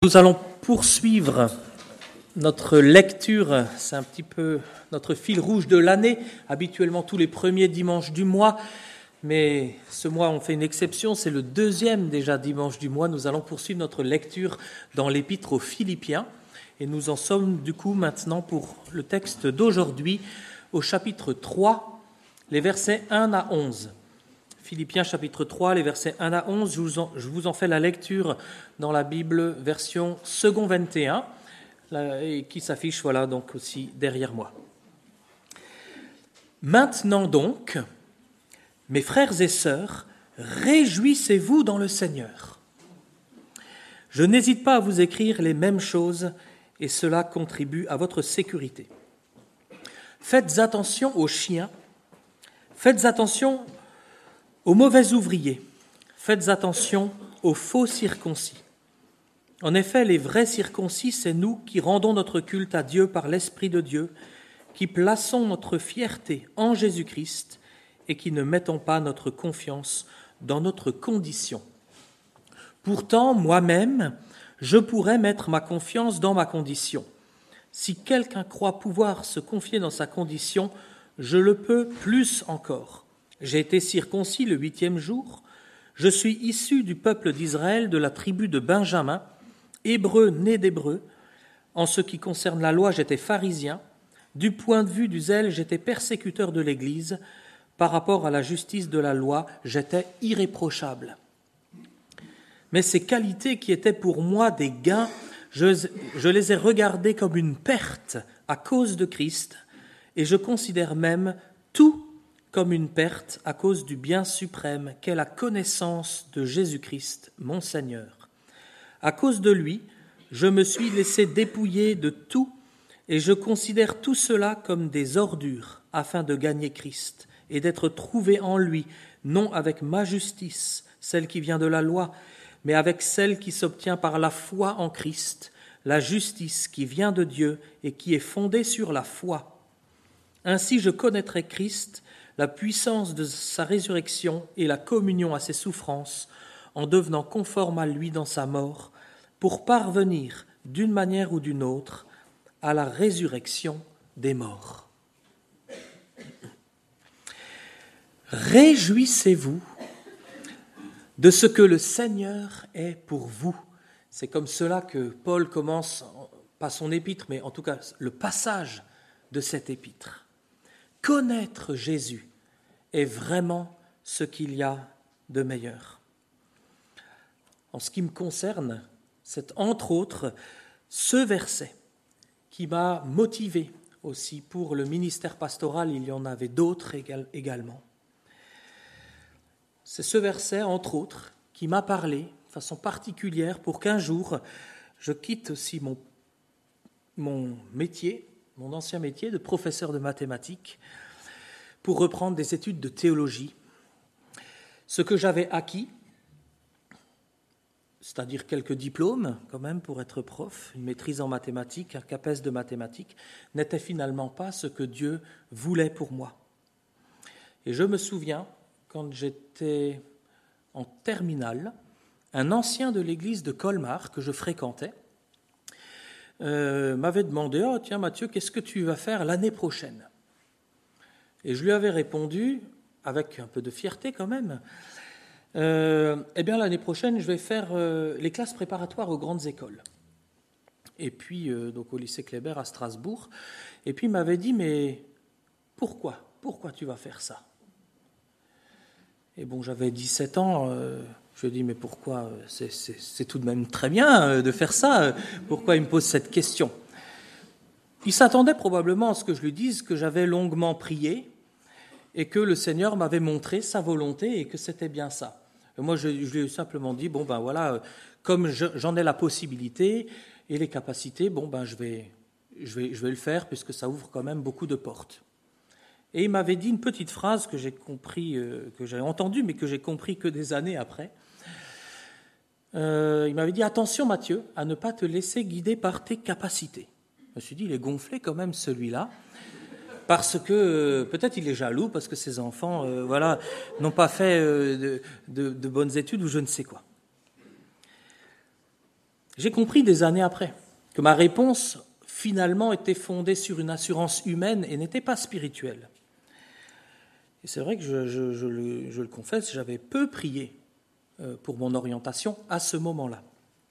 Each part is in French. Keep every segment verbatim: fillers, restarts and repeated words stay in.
Nous allons poursuivre notre lecture, c'est un petit peu notre fil rouge de l'année, habituellement tous les premiers dimanches du mois, mais ce mois on fait une exception, c'est le deuxième déjà dimanche du mois, nous allons poursuivre notre lecture dans l'épître aux Philippiens, et nous en sommes du coup maintenant pour le texte d'aujourd'hui au chapitre trois, les versets un à onze. Philippiens chapitre trois, les versets un à onze, je vous en, je vous en fais la lecture dans la Bible version second vingt et un, là, et qui s'affiche voilà, donc aussi derrière moi. Maintenant donc, mes frères et sœurs, réjouissez-vous dans le Seigneur. Je n'hésite pas à vous écrire les mêmes choses et cela contribue à votre sécurité. Faites attention aux chiens, faites attention aux mauvais ouvriers, faites attention aux faux circoncis. En effet, les vrais circoncis, c'est nous qui rendons notre culte à Dieu par l'Esprit de Dieu, qui plaçons notre fierté en Jésus-Christ et qui ne mettons pas notre confiance dans notre condition. Pourtant, moi-même, je pourrais mettre ma confiance dans ma condition. Si quelqu'un croit pouvoir se confier dans sa condition, je le peux plus encore. J'ai été circoncis le huitième jour. Je suis issu du peuple d'Israël, de la tribu de Benjamin, hébreu né d'hébreu. En ce qui concerne la loi, j'étais pharisien. Du point de vue du zèle, j'étais persécuteur de l'Église. Par rapport à la justice de la loi, j'étais irréprochable. Mais ces qualités qui étaient pour moi des gains, je, je les ai regardées comme une perte à cause de Christ, et je considère même tout comme une perte à cause du bien suprême qu'est la connaissance de Jésus-Christ, mon Seigneur. À cause de lui, je me suis laissé dépouiller de tout et je considère tout cela comme des ordures afin de gagner Christ et d'être trouvé en lui, non avec ma justice, celle qui vient de la loi, mais avec celle qui s'obtient par la foi en Christ, la justice qui vient de Dieu et qui est fondée sur la foi. Ainsi je connaîtrai Christ, la puissance de sa résurrection et la communion à ses souffrances, en devenant conforme à lui dans sa mort, pour parvenir, d'une manière ou d'une autre, à la résurrection des morts. Réjouissez-vous de ce que le Seigneur est pour vous. C'est comme cela que Paul commence, pas son épître, mais en tout cas le passage de cette épître. Connaître Jésus est vraiment ce qu'il y a de meilleur. En ce qui me concerne, c'est entre autres ce verset qui m'a motivé aussi pour le ministère pastoral. Il y en avait d'autres également. C'est ce verset, entre autres, qui m'a parlé de façon particulière pour qu'un jour, je quitte aussi mon, mon métier, mon ancien métier de professeur de mathématiques, pour reprendre des études de théologie. Ce que j'avais acquis, c'est-à-dire quelques diplômes quand même pour être prof, une maîtrise en mathématiques, un CAPES de mathématiques, n'était finalement pas ce que Dieu voulait pour moi. Et je me souviens, quand j'étais en terminale, un ancien de l'église de Colmar que je fréquentais euh, m'avait demandé « Oh tiens Mathieu, qu'est-ce que tu vas faire l'année prochaine ?» Et je lui avais répondu, avec un peu de fierté quand même, euh, « Eh bien, l'année prochaine, je vais faire euh, les classes préparatoires aux grandes écoles. » Et puis, euh, donc au lycée Kléber à Strasbourg. Et puis, il m'avait dit « Mais pourquoi Pourquoi tu vas faire ça ?» Et bon, j'avais dix-sept ans, euh, je lui ai dit « Mais pourquoi c'est, c'est, c'est tout de même très bien euh, de faire ça. Pourquoi il me pose cette question ?» Il s'attendait probablement à ce que je lui dise que j'avais longuement prié et que le Seigneur m'avait montré sa volonté et que c'était bien ça. Et moi, je, je lui ai simplement dit, bon ben voilà, comme je, j'en ai la possibilité et les capacités, bon ben je vais, je vais, je vais le faire puisque ça ouvre quand même beaucoup de portes. Et il m'avait dit une petite phrase que j'ai compris, euh, que j'ai entendue, mais que j'ai compris que des années après. Euh, il m'avait dit, attention Mathieu, à ne pas te laisser guider par tes capacités. Je me suis dit, il est gonflé quand même celui-là, parce que euh, peut-être il est jaloux, parce que ses enfants euh, voilà, n'ont pas fait euh, de, de, de bonnes études ou je ne sais quoi. J'ai compris des années après que ma réponse finalement était fondée sur une assurance humaine et n'était pas spirituelle. Et c'est vrai que je, je, je, le, je le confesse, j'avais peu prié pour mon orientation à ce moment-là.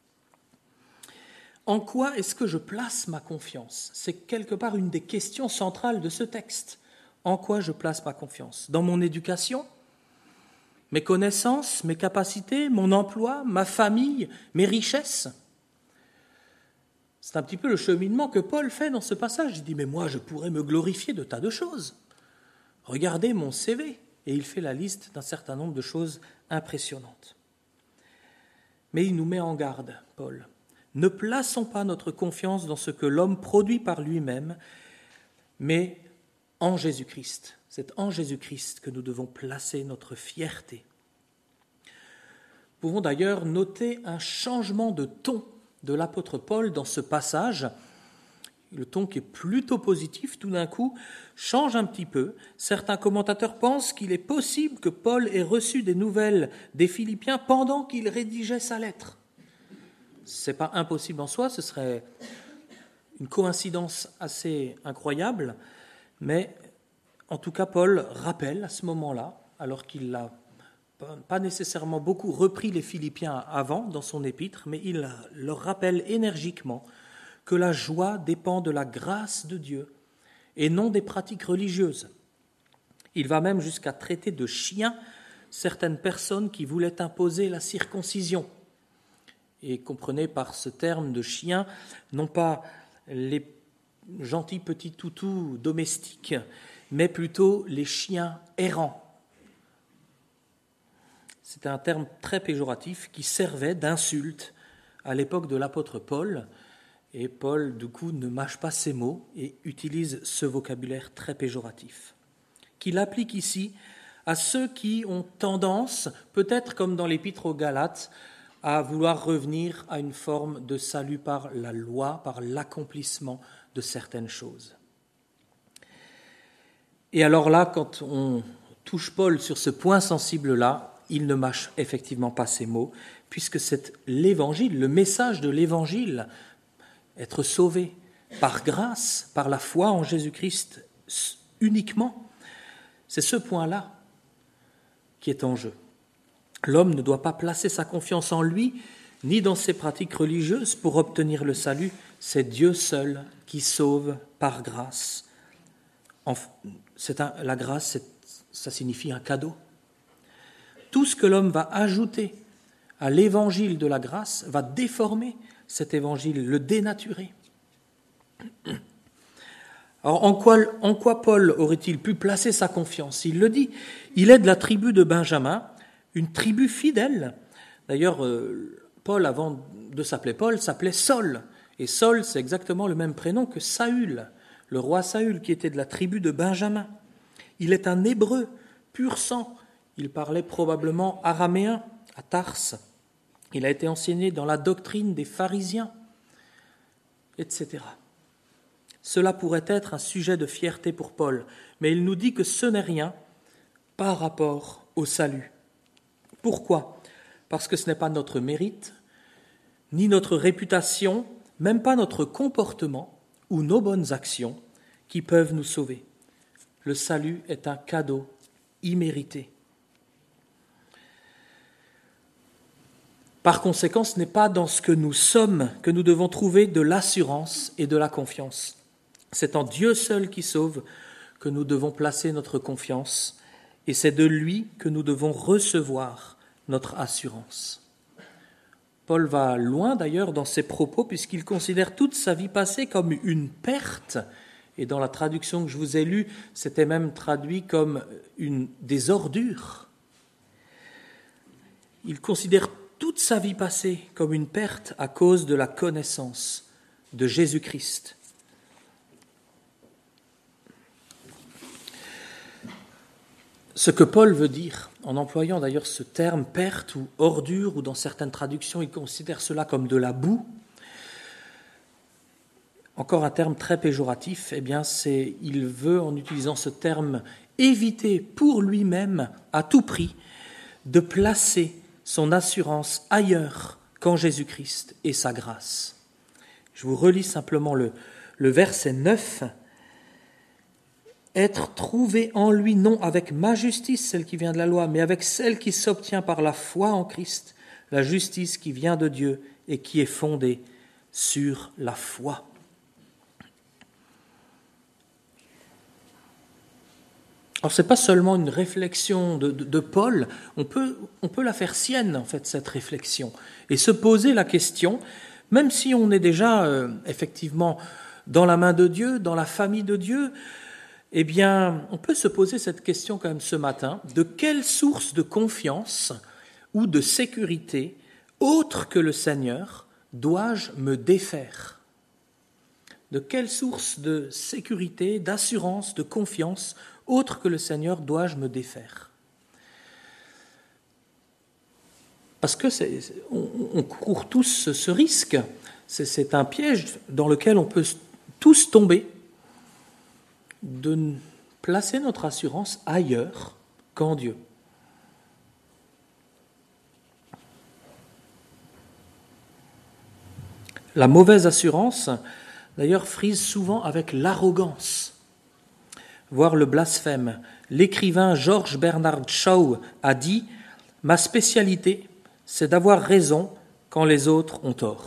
En quoi est-ce que je place ma confiance ? C'est quelque part une des questions centrales de ce texte. En quoi je place ma confiance ? Dans mon éducation ? Mes connaissances, mes capacités, mon emploi, ma famille, mes richesses ? C'est un petit peu le cheminement que Paul fait dans ce passage. Il dit « Mais moi, je pourrais me glorifier de tas de choses. Regardez mon C V. » Et il fait la liste d'un certain nombre de choses impressionnantes. Mais il nous met en garde, Paul. Ne plaçons pas notre confiance dans ce que l'homme produit par lui-même, mais en Jésus-Christ. C'est en Jésus-Christ que nous devons placer notre fierté. Nous pouvons d'ailleurs noter un changement de ton de l'apôtre Paul dans ce passage. Le ton qui est plutôt positif, tout d'un coup, change un petit peu. Certains commentateurs pensent qu'il est possible que Paul ait reçu des nouvelles des Philippiens pendant qu'il rédigeait sa lettre. Ce n'est pas impossible en soi, ce serait une coïncidence assez incroyable, mais en tout cas, Paul rappelle à ce moment-là, alors qu'il n'a pas nécessairement beaucoup repris les Philippiens avant dans son épître, mais il leur rappelle énergiquement que la joie dépend de la grâce de Dieu et non des pratiques religieuses. Il va même jusqu'à traiter de chiens certaines personnes qui voulaient imposer la circoncision. Et comprenez par ce terme de chien, non pas les gentils petits toutous domestiques, mais plutôt les chiens errants. C'était un terme très péjoratif qui servait d'insulte à l'époque de l'apôtre Paul. Et Paul, du coup, ne mâche pas ses mots et utilise ce vocabulaire très péjoratif, qu'il applique ici à ceux qui ont tendance, peut-être comme dans l'épître aux Galates, à vouloir revenir à une forme de salut par la loi, par l'accomplissement de certaines choses. Et alors là, quand on touche Paul sur ce point sensible-là, il ne mâche effectivement pas ses mots, puisque c'est l'évangile, le message de l'évangile, être sauvé par grâce, par la foi en Jésus-Christ uniquement, c'est ce point-là qui est en jeu. L'homme ne doit pas placer sa confiance en lui, ni dans ses pratiques religieuses pour obtenir le salut. C'est Dieu seul qui sauve par grâce. C'est un, la grâce, c'est, ça signifie un cadeau. Tout ce que l'homme va ajouter à l'évangile de la grâce va déformer cet évangile, le dénaturer. Alors, en quoi, en quoi Paul aurait-il pu placer sa confiance ? Il le dit, il est de la tribu de Benjamin, une tribu fidèle. D'ailleurs, Paul, avant de s'appeler Paul, s'appelait Saul. Et Saul, c'est exactement le même prénom que Saül, le roi Saül, qui était de la tribu de Benjamin. Il est un Hébreu, pur sang. Il parlait probablement araméen à Tarse. Il a été enseigné dans la doctrine des pharisiens, et cetera. Cela pourrait être un sujet de fierté pour Paul, mais il nous dit que ce n'est rien par rapport au salut. Pourquoi ? Parce que ce n'est pas notre mérite, ni notre réputation, même pas notre comportement ou nos bonnes actions qui peuvent nous sauver. Le salut est un cadeau immérité. Par conséquent, ce n'est pas dans ce que nous sommes que nous devons trouver de l'assurance et de la confiance. C'est en Dieu seul qui sauve que nous devons placer notre confiance, et c'est de lui que nous devons recevoir notre assurance. Paul va loin d'ailleurs dans ses propos, puisqu'il considère toute sa vie passée comme une perte, et dans la traduction que je vous ai lue, c'était même traduit comme une, des ordures. Il considère toute sa vie passée comme une perte à cause de la connaissance de Jésus-Christ. Ce que Paul veut dire, en employant d'ailleurs ce terme perte ou ordure, ou dans certaines traductions, il considère cela comme de la boue, encore un terme très péjoratif, eh bien c'est, il veut, en utilisant ce terme, éviter pour lui-même, à tout prix, de placer son assurance ailleurs qu'en Jésus-Christ et sa grâce. Je vous relis simplement le, le verset neuf. Être trouvé en lui, non avec ma justice, celle qui vient de la loi, mais avec celle qui s'obtient par la foi en Christ, la justice qui vient de Dieu et qui est fondée sur la foi. Alors, ce n'est pas seulement une réflexion de, de, de Paul, on peut, on peut la faire sienne, en fait, cette réflexion, et se poser la question, même si on est déjà, euh, effectivement, dans la main de Dieu, dans la famille de Dieu, eh bien, on peut se poser cette question quand même ce matin, de quelle source de confiance ou de sécurité, autre que le Seigneur, dois-je me défaire ? De quelle source de sécurité, d'assurance, de confiance, autre que le Seigneur, dois-je me défaire ? Parce que c'est, on, on court tous ce, ce risque. C'est, c'est un piège dans lequel on peut tous tomber, de placer notre assurance ailleurs qu'en Dieu. La mauvaise assurance, d'ailleurs, frise souvent avec l'arrogance, voire le blasphème. L'écrivain George Bernard Shaw a dit « Ma spécialité, c'est d'avoir raison quand les autres ont tort. »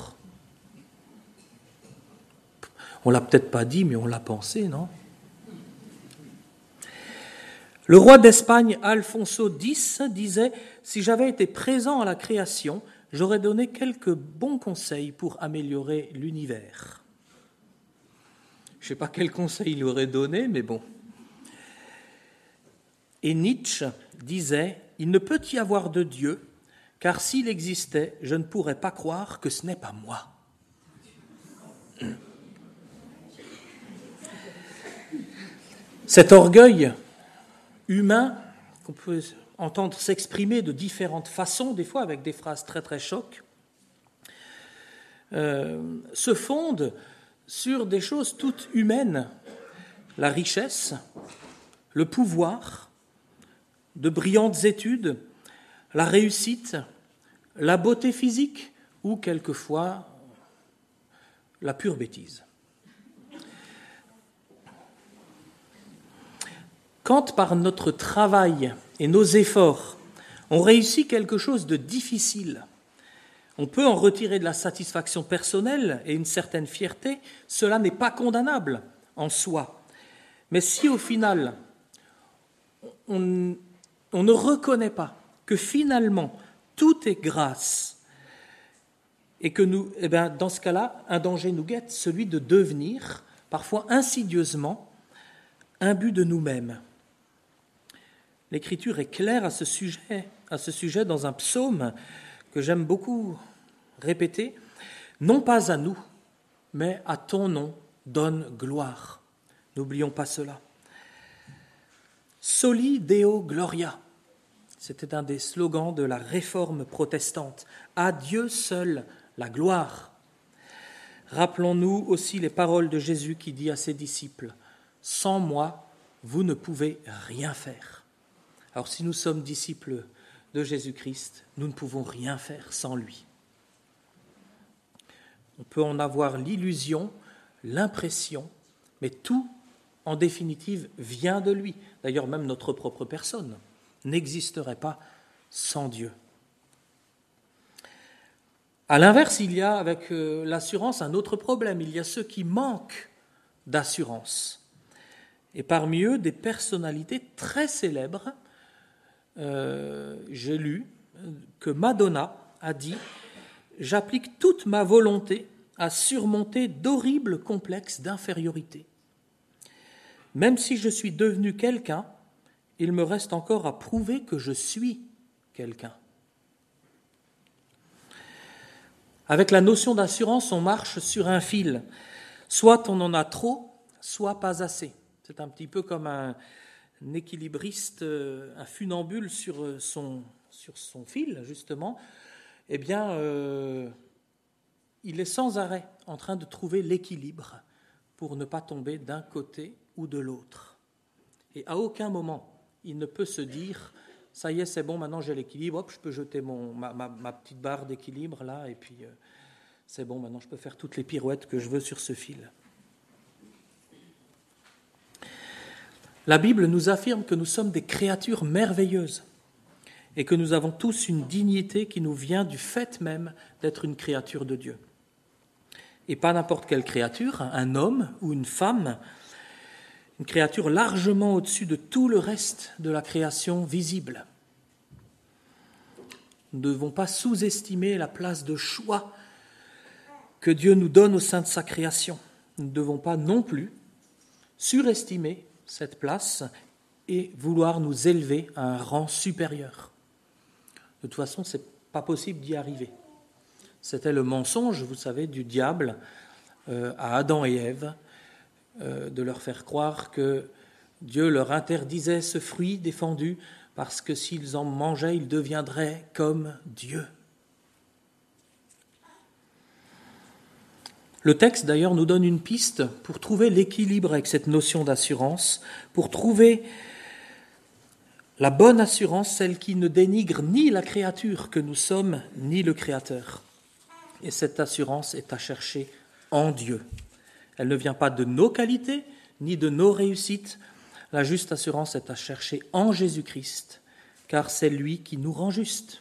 On ne l'a peut-être pas dit, mais on l'a pensé, non ? Le roi d'Espagne, Alfonso X, disait « Si j'avais été présent à la création, j'aurais donné quelques bons conseils pour améliorer l'univers. » Je ne sais pas quel conseil il aurait donné, mais bon. Et Nietzsche disait « Il ne peut y avoir de Dieu, car s'il existait, je ne pourrais pas croire que ce n'est pas moi. » Cet orgueil humain, qu'on peut entendre s'exprimer de différentes façons, des fois avec des phrases très très chocs, euh, se fonde sur des choses toutes humaines, la richesse, le pouvoir, de brillantes études, la réussite, la beauté physique ou quelquefois la pure bêtise. Quand par notre travail et nos efforts, on réussit quelque chose de difficile, on peut en retirer de la satisfaction personnelle et une certaine fierté, cela n'est pas condamnable en soi. Mais si au final, on, on ne reconnaît pas que finalement tout est grâce et que nous, eh bien, dans ce cas-là, un danger nous guette, celui de devenir, parfois insidieusement, un but de nous-mêmes. L'Écriture est claire à ce sujet, à ce sujet dans un psaume que j'aime beaucoup répéter. « Non pas à nous, mais à ton nom donne gloire. » N'oublions pas cela. « Soli Deo Gloria », c'était un des slogans de la réforme protestante. « À Dieu seul la gloire. » Rappelons-nous aussi les paroles de Jésus qui dit à ses disciples « Sans moi, vous ne pouvez rien faire. » Alors si nous sommes disciples de Jésus-Christ, nous ne pouvons rien faire sans lui. On peut en avoir l'illusion, l'impression, mais tout, en définitive, vient de lui. D'ailleurs, même notre propre personne n'existerait pas sans Dieu. À l'inverse, il y a avec l'assurance un autre problème. Il y a ceux qui manquent d'assurance. Et parmi eux, des personnalités très célèbres. Euh, j'ai lu que Madonna a dit « J'applique toute ma volonté à surmonter d'horribles complexes d'infériorité. Même si je suis devenu quelqu'un, il me reste encore à prouver que je suis quelqu'un. » Avec la notion d'assurance, on marche sur un fil. Soit on en a trop, soit pas assez. C'est un petit peu comme un un équilibriste, un funambule sur son, sur son fil, justement, eh bien, euh, il est sans arrêt en train de trouver l'équilibre pour ne pas tomber d'un côté ou de l'autre. Et à aucun moment, il ne peut se dire ça y est, c'est bon, maintenant j'ai l'équilibre, hop, je peux jeter mon, ma, ma, ma petite barre d'équilibre là, et puis euh, c'est bon, maintenant je peux faire toutes les pirouettes que je veux sur ce fil. La Bible nous affirme que nous sommes des créatures merveilleuses et que nous avons tous une dignité qui nous vient du fait même d'être une créature de Dieu. Et pas n'importe quelle créature, un homme ou une femme, une créature largement au-dessus de tout le reste de la création visible. Nous ne devons pas sous-estimer la place de choix que Dieu nous donne au sein de sa création. Nous ne devons pas non plus surestimer cette place et vouloir nous élever à un rang supérieur. De toute façon, ce n'est pas possible d'y arriver. C'était le mensonge, vous savez, du diable euh, à Adam et Ève, euh, de leur faire croire que Dieu leur interdisait ce fruit défendu parce que s'ils en mangeaient, ils deviendraient comme Dieu. Le texte, d'ailleurs, nous donne une piste pour trouver l'équilibre avec cette notion d'assurance, pour trouver la bonne assurance, celle qui ne dénigre ni la créature que nous sommes, ni le Créateur. Et cette assurance est à chercher en Dieu. Elle ne vient pas de nos qualités, ni de nos réussites. La juste assurance est à chercher en Jésus-Christ, car c'est lui qui nous rend justes.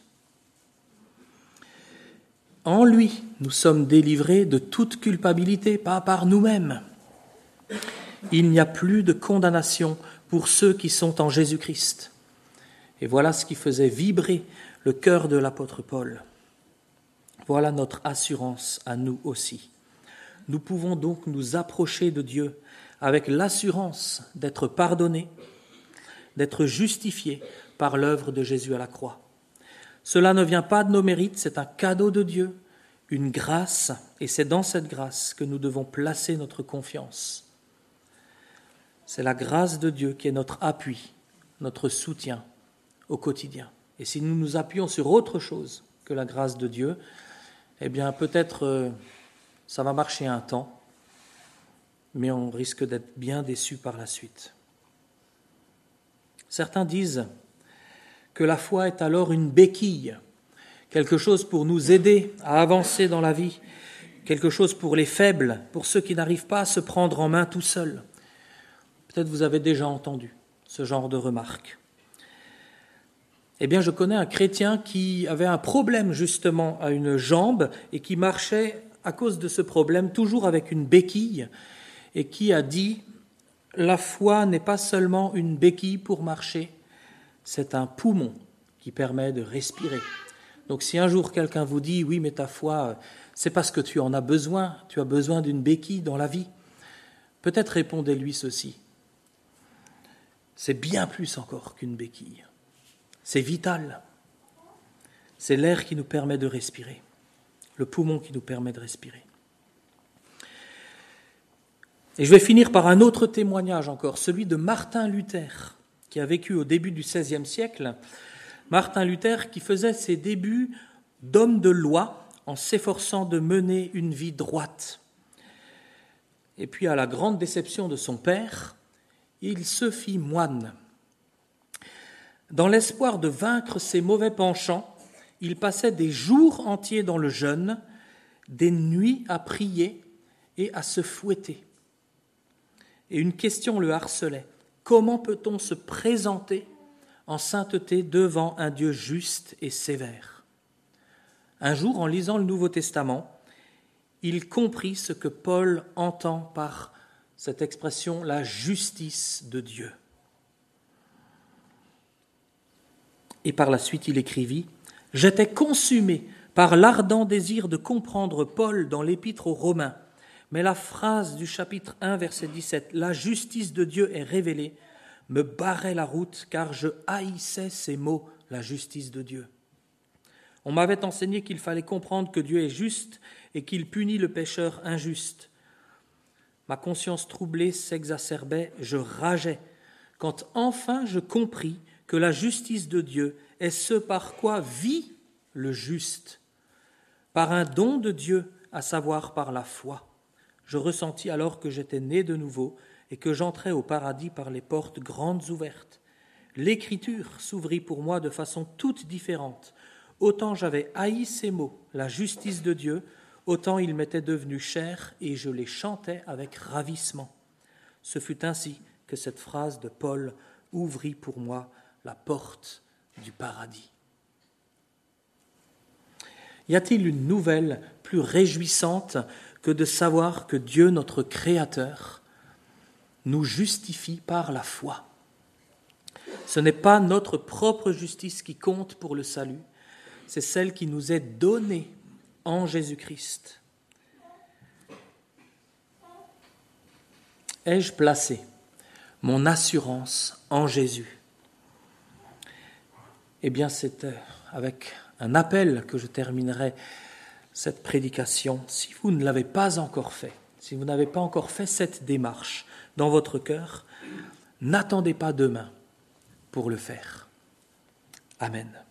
En lui, nous sommes délivrés de toute culpabilité, pas par nous-mêmes. Il n'y a plus de condamnation pour ceux qui sont en Jésus-Christ. Et voilà ce qui faisait vibrer le cœur de l'apôtre Paul. Voilà notre assurance à nous aussi. Nous pouvons donc nous approcher de Dieu avec l'assurance d'être pardonnés, d'être justifiés par l'œuvre de Jésus à la croix. Cela ne vient pas de nos mérites, c'est un cadeau de Dieu, une grâce, et c'est dans cette grâce que nous devons placer notre confiance. C'est la grâce de Dieu qui est notre appui, notre soutien au quotidien. Et si nous nous appuyons sur autre chose que la grâce de Dieu, eh bien peut-être euh, ça va marcher un temps, mais on risque d'être bien déçus par la suite. Certains disent que la foi est alors une béquille, quelque chose pour nous aider à avancer dans la vie, quelque chose pour les faibles, pour ceux qui n'arrivent pas à se prendre en main tout seuls. Peut-être vous avez déjà entendu ce genre de remarques. Eh bien, je connais un chrétien qui avait un problème justement à une jambe et qui marchait à cause de ce problème toujours avec une béquille et qui a dit « La foi n'est pas seulement une béquille pour marcher, c'est un poumon qui permet de respirer. » Donc si un jour quelqu'un vous dit « Oui, mais ta foi, c'est parce que tu en as besoin, tu as besoin d'une béquille dans la vie », peut-être répondez-lui ceci. C'est bien plus encore qu'une béquille. C'est vital. C'est l'air qui nous permet de respirer, le poumon qui nous permet de respirer. Et je vais finir par un autre témoignage encore, celui de Martin Luther, qui a vécu au début du seizième siècle. Martin Luther qui faisait ses débuts d'homme de loi en s'efforçant de mener une vie droite. Et puis à la grande déception de son père, il se fit moine. Dans l'espoir de vaincre ses mauvais penchants, il passait des jours entiers dans le jeûne, des nuits à prier et à se fouetter. Et une question le harcelait. Comment peut-on se présenter en sainteté devant un Dieu juste et sévère ? Un jour, en lisant le Nouveau Testament, il comprit ce que Paul entend par cette expression, la justice de Dieu. Et par la suite, il écrivit « J'étais consumé par l'ardent désir de comprendre Paul dans l'épître aux Romains. Mais la phrase du chapitre un, verset dix-sept, « La justice de Dieu est révélée », me barrait la route, car je haïssais ces mots, la justice de Dieu. On m'avait enseigné qu'il fallait comprendre que Dieu est juste et qu'il punit le pécheur injuste. Ma conscience troublée s'exacerbait, je rageais, quand enfin je compris que la justice de Dieu est ce par quoi vit le juste, par un don de Dieu, à savoir par la foi. Je ressentis alors que j'étais né de nouveau et que j'entrais au paradis par les portes grandes ouvertes. l'Écriture s'ouvrit pour moi de façon toute différente. Autant j'avais haï ces mots, la justice de Dieu, autant ils m'étaient devenus chers et je les chantais avec ravissement. Ce fut ainsi que cette phrase de Paul ouvrit pour moi la porte du paradis. Y a-t-il une nouvelle plus réjouissante que de savoir que Dieu, notre Créateur, nous justifie par la foi ? Ce n'est pas notre propre justice qui compte pour le salut, c'est celle qui nous est donnée en Jésus-Christ. Ai-je placé mon assurance en Jésus ? Eh bien, c'est avec un appel que je terminerai cette prédication. Si vous ne l'avez pas encore fait, si vous n'avez pas encore fait cette démarche dans votre cœur, n'attendez pas demain pour le faire. Amen.